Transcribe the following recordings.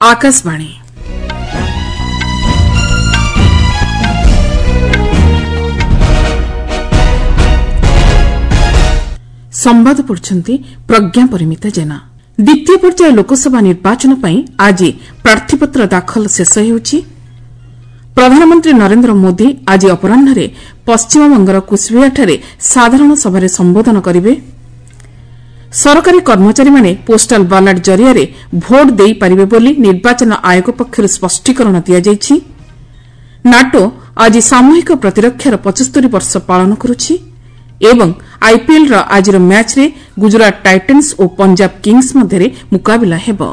आकाशवाणी संवाद पढ़ुछंती प्रज्ञा परिमिता जेना। द्वितीय पर्याय लोकसभा निर्वाचन पर आज प्रार्थीपत्र दाखल शेष होउछि। प्रधानमंत्री नरेंद्र मोदी आज अपराह्न पश्चिमबंगर कुचबिहारଠାରେ साधारण सभा संबोधन करेंगे। सरकारी कर्मचारी माने पोस्टाल बैलेट जरिया भोट दे पारिबे बोली निर्वाचन आयोग पक्षरु स्पष्टीकरण दिया जायछि। नाटो आज सामूहिक प्रतिरक्षार 75 वर्ष पालन करुछि एवं आईपीएल आज मैच रे गुजरात टाइटन्स और पंजाब किंग्स मध्य मुकाबला हेबो।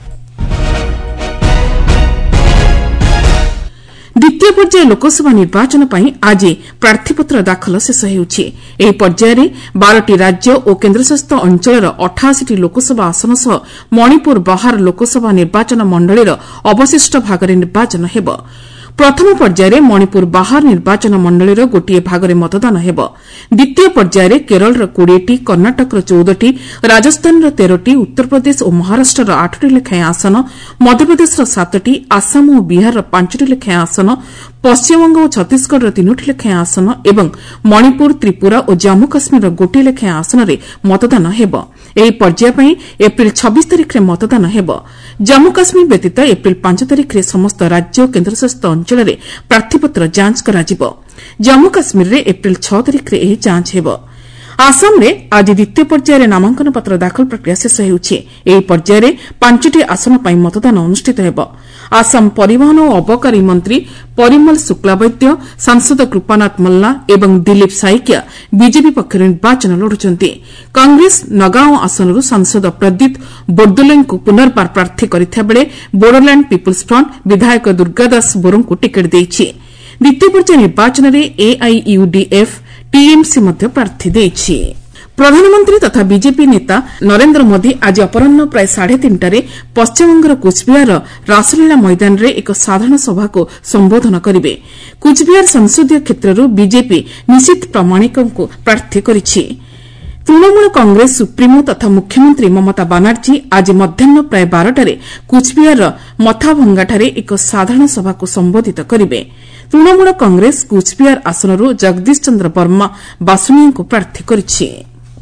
द्वितीय पर्याय लोकसभा निर्वाचन पर आज प्रार्थीपत्र दाखल शेष होउछि। एही पर्याय 12टी राज्य और केन्द्रशासित अंचलर 88टी लोकसभा आसन सह मणिपुर बाहार लोकसभा निर्वाचन मंडलीर अवशिष्ट भागरे निर्वाचन हेबो। प्रथम पर्याय मणिपुर बाहार निर्वाचन मंडलीर गोटे भागरे मतदान हेबो। द्वितीय पर्याय केरलर 20टी, कर्णाटकर 14टी, राजस्थानर 13टी, उत्तर प्रदेश और महाराष्ट्रर 8टी लेखाएं आसन, मध्यप्रदेशर 7टी, आसाम और बिहारर 5टी लेखाएं आसन, पश्चिमबंग और छत्तीसगढ़र 3टी लेखाएं आसन एवं मणिपुर, त्रिपुरा और जम्मू काश्मीरर गोटे लेखाएं आसन मतदान हेबो। ଏହି ପର୍ଯ୍ୟାୟ ପାଇଁ ଏପ୍ରିଲ 26 ତାରିଖରେ ମତଦାନ ହେବ। ଜମ୍ମୁ କାଶ୍ମୀର ବ୍ୟତୀତ ଏପ୍ରିଲ 5 ତାରିଖରେ ସମସ୍ତ ରାଜ୍ୟ ଓ କେନ୍ଦ୍ରଶାସିତ ଅଞ୍ଚଳରେ ପ୍ରାର୍ଥୀପତ୍ର ଯାଞ୍ଚ କରାଯିବ। ଜମ୍ମୁ କାଶ୍ମୀରରେ ଏପ୍ରିଲ 6 ତାରିଖରେ ଏହି ଯାଞ୍ଚ ହେବ। ଆସାମରେ ଆଜି ଦ୍ୱିତୀୟ ପର୍ଯ୍ୟାୟରେ ନାମାଙ୍କନ ପତ୍ର ଦାଖଲ ପ୍ରକ୍ରିୟା ଶେଷ ହେଉଛି। ଏହି ପର୍ଯ୍ୟାୟରେ 5ଟି ଆସନ ପାଇଁ ମତଦାନ ଅନୁଷ୍ଠିତ ହେବ। आसाम परिवहन और अबकारी मंत्री परिमल शुक्लावैद्य, सांसद कृपानाथ मल्ला एवं दिलीप साइकिया बीजेपी पक्षर निर्वाचन लढुଛନ୍ତି। कांग्रेस नगांव आसनरू सांसद प्रदीप बोरदोले को पुनर्बार प्रार्थी करथिबा बेले बोडोलैंड पीपुल्स फ्रंट विधायक दुर्गादास बोरों को टिकेट देइछि। द्वितीय पर्याय निर्वाचन में एआईयूडीएफ टीएमसी मध्य प्रार्थी देइछि। प्रधानमंत्री तथा बीजेपी नेता नरेंद्र मोदी आज अपराह्न प्राय 3:30 पश्चिमबंगर कुचबिहार रासलीला मैदान में एक साधारण सभा को संबोधन करेंगे। कुचबिहार संसदीय क्षेत्र बीजेपी निशित प्रामाणिक को प्रार्थी करिछि। तृणमूल कांग्रेस सुप्रीमो तथा मुख्यमंत्री ममता बानार्जी आज मध्याह्न प्राय 12टारे कुचबिहार मथाभंगाठारे एक साधारण सभा को संबोधित करेंगे। तृणमूल कांग्रेस कुचबिहार आसनरू जगदीश चंद्र वर्मा बासुनिया को प्रार्थी करिछि।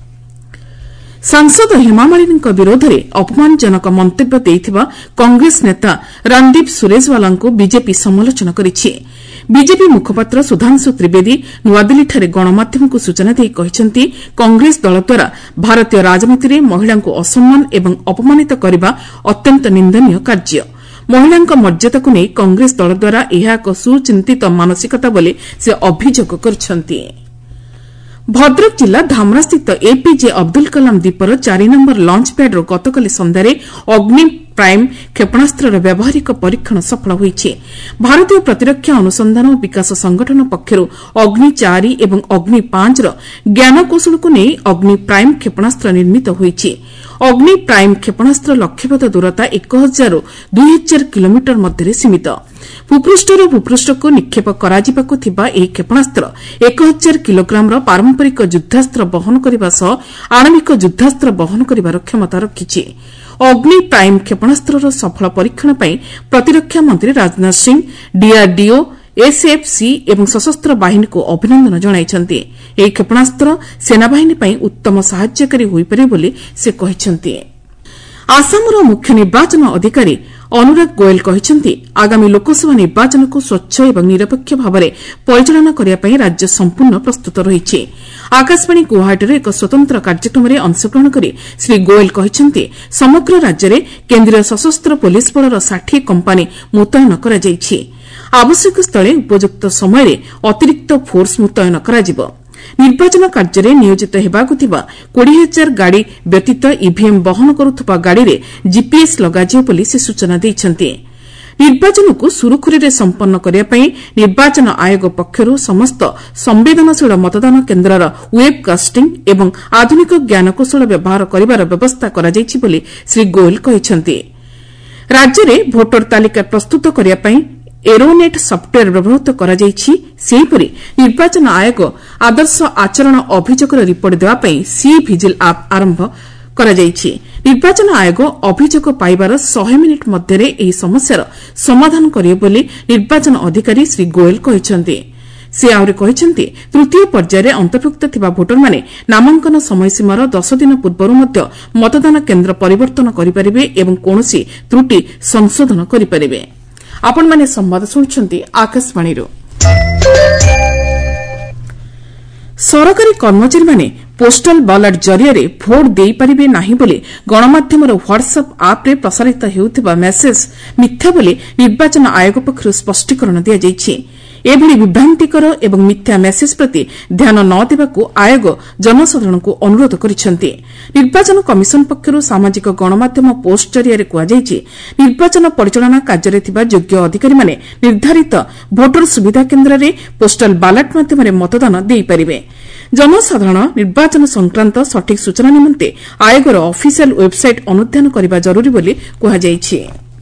सांसद हेमा मालिनी विरोध में अपमानजनक मंतव्य देइथिबा कांग्रेस नेता रणदीप सुरजेवाला को बीजेपी समालोचना करिछि। बीजेपी मुखपात्र सुधांशु त्रिवेदी नुआदिल्लीଠାରେ गणमाध्यम को सूचना देई कहिसेंति कांग्रेस दल द्वारा भारतीय राजनीति में महिला को असम्मान एवं अपमानित करने अत्यंत निंदनीय कार्य। महिला मर्यादा को नहीं कांग्रेस दल द्वारा यह एक सुचिंतित मानसिकता बोली से अभियोग करछंती। भद्रक जिला धामरास्थित एपीजे अब्दुल कलाम द्वीपर 4 नंबर लंच पैड्र गतकाली संध्यारे अग्नि प्राइम क्षेपणास्त्र व्यावहारिक परीक्षण सफल होइछि। भारतीय प्रतिरक्षा अनुसंधान और विकास संगठन पक्षर अग्नि 4 एवं अग्नि 5 ज्ञानकौशल को नहीं अग्नि प्राइम क्षेपणास्त्र निर्मित होइछि। अग्नि प्राइम क्षेपणास्त्र लक्ष्यभेद दूरता 1000 ରୁ 2000 किलोमीटर मध्य सीमित। भूपृष्ठर भूपृष्ठ को निक्षेप कराजिबाकु थिबा एही क्षेपणास्त्र 1000 किलोग्राम पारंपरिक युद्धास्त्र बहन करने सह आणविक युद्धास्त्र बहन कर क्षमता रखिछि। अग्नि प्राइम क्षेपणास्त्र सफल परीक्षण पर प्रतिरक्षा मंत्री राजनाथ सिंह, डीआरडीओ, एसएफसी एवं सशस्त्र बाहिनी को अभिनंदन जणाइछन्ति। एही क्षेपणास्त्र सेनाबाहिनी पर उत्तम सहायकारी होइपारे बोली से कहिछन्ति। आसामर मुख्य निर्वाचन अधिकारी अनुराग गोयल कहिछन्ति आगामी लोकसभा निर्वाचन को स्वच्छ एवं निरपेक्ष भाव में परिचालना करने राज्य संपूर्ण प्रस्तुत रही। आकाशवाणी गुवाहाटी एक स्वतंत्र कार्यक्रम में अंशग्रहण कर श्री गोयल कहिछन्ति समग्र राज्य में केन्द्रीय सशस्त्र पुलिस बलर 60 कंपानी मुतयन करा जायछि। आवश्यक स्थले उपयुक्त समय अतिरिक्त फोर्स मुतयन कराजिबो। निर्वाचन कार्य नियोजित हेबाकु थिबा 20,000 गाड़ी व्यतीत ईवीएम बहन करुथबा गाड़ी रे जीपीएस लगाजियो बोली से सूचना दैछन्ति। निर्वाचन को सुरुखुरी संपन्न करने पर निर्वाचन आयोग पक्षर समस्त संवेदनशील मतदान केन्द्रर वेबकास्टिंग एवं आधुनिक ज्ञानकौशल व्यवहार करिवार व्यवस्था करा जायछि बोली श्री गोयल कहिछन्ति। राज्य में भोटर तालिका प्रस्तुत करने पर एरोनेट सफ्टवेयर व्यवहृत करा जायछि। सेहिपरि निर्वाचन आयोग आदर्श आचरण अभियोगर रिपोर्ट देवाई सी भिजिल आप आरंभ କରାଯାଇଛି। ନିର୍ବାଚନ ଆୟୋଗ ଅଭିଯୋଗ ପାଇବାର 100 ମିନିଟ୍ ମଧ୍ୟରେ ଏହି ସମସ୍ୟାର ସମାଧାନ କରିବେ ବୋଲି ନିର୍ବାଚନ ଅଧିକାରୀ ଶ୍ରୀ ଗୋଏଲ୍ କହିଛନ୍ତି। ସେ ଆହୁରି କହିଛନ୍ତି ତୃତୀୟ ପର୍ଯ୍ୟାୟରେ ଅନ୍ତର୍ଭୁକ୍ତ ଥିବା ଭୋଟରମାନେ ନାମାଙ୍କନ ସମୟସୀମାର 10 ଦିନ ପୂର୍ବରୁ ମଧ୍ୟ ମତଦାନ କେନ୍ଦ୍ର ପରିବର୍ତ୍ତନ କରିପାରିବେ ଏବଂ କୌଣସି ତ୍ରୁଟି ସଂଶୋଧନ କରିପାରିବେ। ଆପଣମାନେ ସମ୍ବାଦ ଶୁଣୁଛନ୍ତି ଆକାଶବାଣୀରୁ। ସରକାରୀ କର୍ମଚାରୀମାନେ ପୋଷ୍ଟାଲ ବାଲାଟ ଜରିଆରେ ଭୋଟ ଦେଇପାରିବେ ନାହିଁ ବୋଲି ଗଣମାଧ୍ୟମର ହ୍ୱାଟ୍ସଆପ୍ ଆପ୍ରେ ପ୍ରସାରିତ ହେଉଥିବା ମେସେଜ୍ ମିଥ୍ୟା ବୋଲି ନିର୍ବାଚନ ଆୟୋଗ ପକ୍ଷରୁ ସ୍ପଷ୍ଟୀକରଣ ଦିଆଯାଇଛି। ଏଭଳି ବିଭ୍ରାନ୍ତିକର ଏବଂ ମିଥ୍ୟା ମେସେଜ୍ ପ୍ରତି ଧ୍ୟାନ ନ ଦେବାକୁ ଆୟୋଗ ଜନସାଧାରଣଙ୍କୁ ଅନୁରୋଧ କରିଛନ୍ତି। ନିର୍ବାଚନ କମିଶନ ପକ୍ଷରୁ ସାମାଜିକ ଗଣମାଧ୍ୟମ ପୋଷ୍ଟ ଜରିଆରେ କୁହାଯାଇଛି ନିର୍ବାଚନ ପରିଚାଳନା କାର୍ଯ୍ୟରେ ଥିବା ଯୋଗ୍ୟ ଅଧିକାରୀମାନେ ନିର୍ଦ୍ଧାରିତ ଭୋଟର ସୁବିଧା କେନ୍ଦ୍ରରେ ପୋଷ୍ଟାଲ ବାଲାଟ ମାଧ୍ୟମରେ ମତଦାନ ଦେଇପାରିବେ। ଜନସାଧାରଣ ନିର୍ବାଚନ ସଂକ୍ରାନ୍ତ ସଠିକ୍ ସୂଚନା ନିମନ୍ତେ ଆୟୋଗର ଅଫିସିଆଲ୍ ୱେବ୍ସାଇଟ୍ ଅନୁଧ୍ୟାନ କରିବା ଜରୁରୀ ବୋଲି କୁହାଯାଇଛି।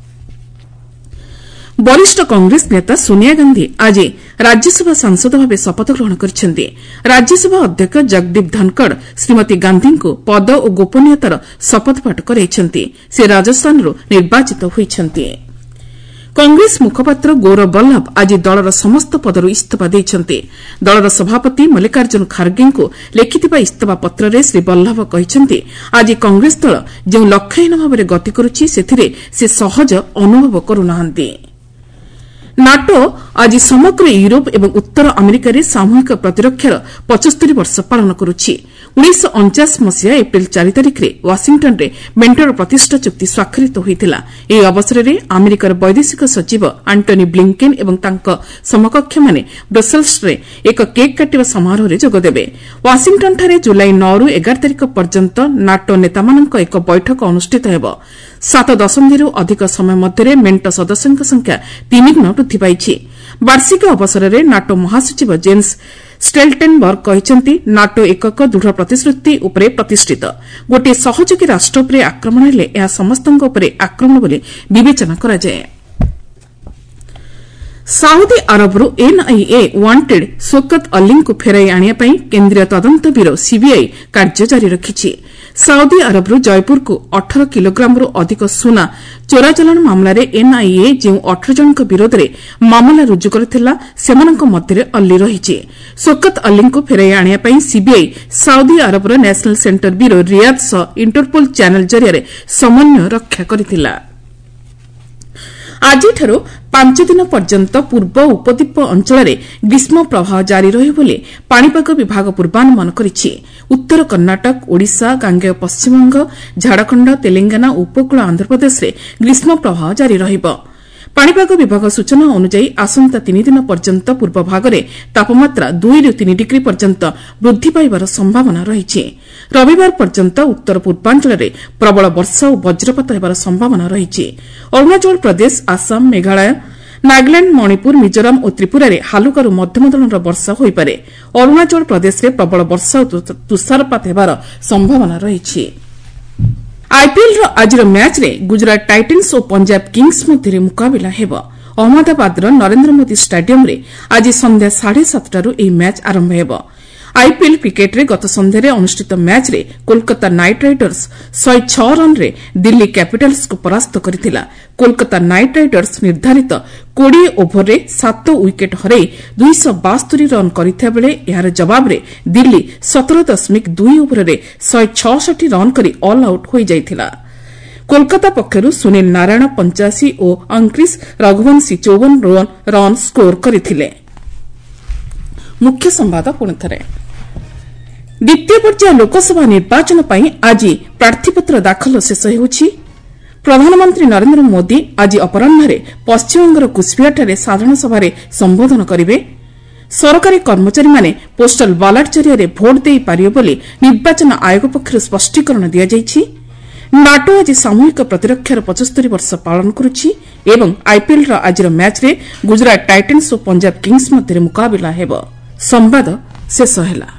ବରିଷ୍ଠ କଂଗ୍ରେସ ନେତା ସୋନିଆ ଗାନ୍ଧି ଆଜି ରାଜ୍ୟସଭା ସାଂସଦ ଭାବେ ଶପଥ ଗ୍ରହଣ କରିଛନ୍ତି। ରାଜ୍ୟସଭା ଅଧ୍ୟକ୍ଷ ଜଗଦୀପ ଧନକଡ଼ ଶ୍ରୀମତୀ ଗାନ୍ଧିଙ୍କୁ ପଦ ଓ ଗୋପନୀୟତାର ଶପଥପାଠ କରାଇଛନ୍ତି। ସେ ରାଜସ୍ଥାନରୁ ନିର୍ବାଚିତ ହୋଇଛନ୍ତି। କଂଗ୍ରେସ ମୁଖପାତ୍ର ଗୌରବ ବଲ୍ଲଭ ଆଜି ଦଳର ସମସ୍ତ ପଦରୁ ଇସ୍ତଫା ଦେଇଛନ୍ତି। ଦଳର ସଭାପତି ମଲ୍ଲିକାର୍ଜୁନ ଖାର୍ଗେଙ୍କୁ ଲେଖିଥିବା ଇସ୍ତଫା ପତ୍ରରେ ଶ୍ରୀ ବଲ୍ଲଭ କହିଛନ୍ତି ଆଜି କଂଗ୍ରେସ ଦଳ ଯେଉଁ ଲକ୍ଷ୍ୟହୀନ ଭାବରେ ଗତି କରୁଛି ସେଥିରେ ସେ ସହଜ ଅନୁଭବ କରୁନାହାନ୍ତି। ନାଟୋ ଆଜି ସମଗ୍ର ୟୁରୋପ ଏବଂ ଉତ୍ତର ଆମେରିକାରେ ସାମୂହିକ ପ୍ରତିରକ୍ଷାର 75 ବର୍ଷ ପାଳନ କରୁଛି। 1949 ମସିହା ଏପ୍ରିଲ୍ 4 ତାରିଖରେ ୱାଶିଂଟନ୍ରେ ମେଣ୍ଟର ପ୍ରତିଷ୍ଠା ଚୁକ୍ତି ସ୍ୱାକ୍ଷରିତ ହୋଇଥିଲା। ଏହି ଅବସରରେ ଆମେରିକାର ବୈଦେଶିକ ସଚିବ ଆଣ୍ଟୋନି ବ୍ଲିଙ୍କେନ୍ ଏବଂ ତାଙ୍କ ସମକକ୍ଷମାନେ ବ୍ରସେଲ୍ସରେ ଏକ କେକ୍ କାଟିବା ସମାରୋହରେ ଯୋଗଦେବେ। ୱାଶିଂଟନ୍ଠାରେ ଜୁଲାଇ 9ରୁ 11 ତାରିଖ ପର୍ଯ୍ୟନ୍ତ ନାଟୋ ନେତାମାନଙ୍କ ଏକ ବୈଠକ ଅନୁଷ୍ଠିତ ହେବ। 7 ଦଶନ୍ଧିରୁ ଅଧିକ ସମୟ ମଧ୍ୟରେ ମେଣ୍ଟ ସଦସ୍ୟଙ୍କ ସଂଖ୍ୟା 3 ଗୁଣ ବୃଦ୍ଧି ପାଇଛି। ବାର୍ଷିକ ଅବସରରେ ନାଟୋ ମହାସଚିବ ଜେନ୍ସ ଷ୍ଟେଲ୍ଟେନବର୍ଗ କହିଛନ୍ତି ନାଟୋ ଏକକ ଦୃଢ଼ ପ୍ରତିଶ୍ରୁତି ଉପରେ ପ୍ରତିଷ୍ଠିତ। ଗୋଟିଏ ସହଯୋଗୀ ରାଷ୍ଟ୍ର ଉପରେ ଆକ୍ରମଣ ହେଲେ ଏହା ସମସ୍ତଙ୍କ ଉପରେ ଆକ୍ରମଣ ବୋଲି ବିବେଚନା କରାଯାଏ। ସାଉଦି ଆରବରୁ ଏନ୍ଆଇଏ ୱାଣ୍ଟେଡ୍ ଶୌକତ ଅଲ୍ଲୀଙ୍କୁ ଫେରାଇ ଆଣିବା ପାଇଁ କେନ୍ଦ୍ରୀୟ ତଦନ୍ତ ବ୍ୟରୋ ସିବିଆଇ କାର୍ଯ୍ୟ ଜାରି ରଖିଛି। ସାଉଦି ଆରବରୁ ଜୟପୁରକୁ 18 କିଲୋଗ୍ରାମରୁ ଅଧିକ ସୁନା ଚୋରାଚାଲାଣ ମାମଲାରେ ଏନ୍ଆଇଏ ଯେଉଁ 18 ଜଣଙ୍କ ବିରୋଧରେ ମାମଲା ରୁଜୁ କରିଥିଲା ସେମାନଙ୍କ ମଧ୍ୟରେ ଅଲ୍ଲୀ ରହିଛି। ଶୌକତ ଅଲ୍ଲୀଙ୍କୁ ଫେରାଇ ଆଣିବା ପାଇଁ ସିବିଆଇ ସାଉଦି ଆରବର ନ୍ୟାସନାଲ୍ ସେଣ୍ଟର ବ୍ୟରୋ ରିୟାଦ୍ ସହ ଇଣ୍ଟରପୋଲ୍ ଚ୍ୟାନେଲ୍ ଜରିଆରେ ସମନ୍ୱୟ ରକ୍ଷା କରିଥିଲା। ଆଜିଠାରୁ 5 ଦିନ ପର୍ଯ୍ୟନ୍ତ ପୂର୍ବ ଉପଦ୍ୱୀପ ଅଞ୍ଚଳରେ ଗ୍ରୀଷ୍ମ ପ୍ରବାହ ଜାରି ରହିବ ବୋଲି ପାଣିପାଗ ବିଭାଗ ପୂର୍ବାନୁମାନ କରିଛି। ଉତ୍ତର କର୍ଣ୍ଣାଟକ, ଓଡ଼ିଶା, ଗାଙ୍ଗେୟ ପଶ୍ଚିମବଙ୍ଗ, ଝାଡ଼ଖଣ୍ଡ, ତେଲେଙ୍ଗାନା ଓ ଉପକୂଳ ଆନ୍ଧ୍ରପ୍ରଦେଶରେ ଗ୍ରୀଷ୍ମ ପ୍ରବାହ ଜାରି ରହିବ। ପାଣିପାଗ ବିଭାଗ ସୂଚନା ଅନୁଯାୟୀ ଆସନ୍ତା 3 ଦିନ ପର୍ଯ୍ୟନ୍ତ ପୂର୍ବ ଭାଗରେ ତାପମାତ୍ରା 2ରୁ 3 ଡିଗ୍ରୀ ପର୍ଯ୍ୟନ୍ତ ବୃଦ୍ଧି ପାଇବାର ସମ୍ଭାବନା ରହିଛି। ରବିବାର ପର୍ଯ୍ୟନ୍ତ ଉତ୍ତର ପୂର୍ବାଞ୍ଚଳରେ ପ୍ରବଳ ବର୍ଷା ଓ ବଜ୍ରପାତ ହେବାର ସମ୍ଭାବନା ରହିଛି। ଅରୁଣାଚଳ ପ୍ରଦେଶ, ଆସାମ, ମେଘାଳୟ, ନାଗାଲାଣ୍ଡ, ମଣିପୁର, ମିଜୋରାମ ଓ ତ୍ରିପୁରାରେ ହାଲୁକାରୁ ମଧ୍ୟମ ଧରଣର ବର୍ଷା ହୋଇପାରେ। ଅରୁଣାଚଳ ପ୍ରଦେଶରେ ପ୍ରବଳ ବର୍ଷା ଓ ତୁଷାରପାତ ହେବାର ସମ୍ଭାବନା ରହିଛି। ଆଇପିଏଲ୍ର ଆଜିର ମ୍ୟାଚ୍ରେ ଗୁଜରାଟ ଟାଇଟାନ୍ସ ଓ ପଞ୍ଜାବ କିଙ୍ଗ୍ସ ମଧ୍ୟରେ ମୁକାବିଲା ହେବ। ଅହମ୍ମଦାବାଦର ନରେନ୍ଦ୍ର ମୋଦି ଷ୍ଟାଡିୟମ୍ରେ ଆଜି ସନ୍ଧ୍ୟା 7:30ରୁ ଏହି ମ୍ୟାଚ୍ ଆରମ୍ଭ ହେବ। ଆଇପିଏଲ୍ କ୍ରିକେଟ୍ରେ ଗତ ସନ୍ଧ୍ୟାରେ ଅନୁଷ୍ଠିତ ମ୍ୟାଚ୍ରେ କୋଲକାତା ନାଇଟ୍ ରାଇଡର୍ସ 106 ରନ୍ରେ ଦିଲ୍ଲୀ କ୍ୟାପିଟାଲ୍ସକୁ ପରାସ୍ତ କରିଥିଲା। କୋଲକାତା ନାଇଟ୍ ରାଇଡର୍ସ ନିର୍ଦ୍ଧାରିତ 20 ଓଭରରେ 7 ୱିକେଟ୍ ହରାଇ 272 ରନ୍ କରିଥିବାବେଳେ ଏହାର ଜବାବରେ ଦିଲ୍ଲୀ 17.2 ଓଭରରେ 166 ରନ୍ କରି ଅଲ୍ ଆଉଟ୍ ହୋଇଯାଇଥିଲା। କୋଲକାତା ପକ୍ଷରୁ ସୁନୀଲ ନାରାୟଣ 85 ଓ ଅଙ୍କ୍ରିଶ ରଘୁବଂଶୀ 54 ରନ୍ ସ୍କୋର କରିଥିଲେ। ମୁଖ୍ୟ ସମ୍ବାଦ ପୁଣିଥରେ। ଦ୍ୱିତୀୟ ପର୍ଯ୍ୟାୟ ଲୋକସଭା ନିର୍ବାଚନ ପାଇଁ ଆଜି ପ୍ରାର୍ଥୀପତ୍ର ଦାଖଲ ଶେଷ ହେଉଛି। ପ୍ରଧାନମନ୍ତ୍ରୀ ନରେନ୍ଦ୍ର ମୋଦି ଆଜି ଅପରାହ୍ନରେ ପଶ୍ଚିମବଙ୍ଗର କୁଚବିହାରଠାରେ ସାଧାରଣ ସଭାରେ ସମ୍ବୋଧନ କରିବେ। ସରକାରୀ କର୍ମଚାରୀମାନେ ପୋଷ୍ଟାଲ ବାଲାଟ ଜରିଆରେ ଭୋଟ ଦେଇପାରିବେ ବୋଲି ନିର୍ବାଚନ ଆୟୋଗ ପକ୍ଷରୁ ସ୍ପଷ୍ଟୀକରଣ ଦିଆଯାଇଛି। ନାଟୋ ଆଜି ସାମୂହିକ ପ୍ରତିରକ୍ଷାର 75 ବର୍ଷ ପାଳନ କରୁଛି ଏବଂ ଆଇପିଏଲ୍ର ଆଜିର ମ୍ୟାଚ୍ରେ ଗୁଜରାଟ ଟାଇଟାନ୍ସ ଓ ପଞ୍ଜାବ କିଙ୍ଗ୍ସ ମଧ୍ୟରେ ମୁକାବିଲା ହେବ। ସମ୍ବାଦ ଶେଷ ହେଲା।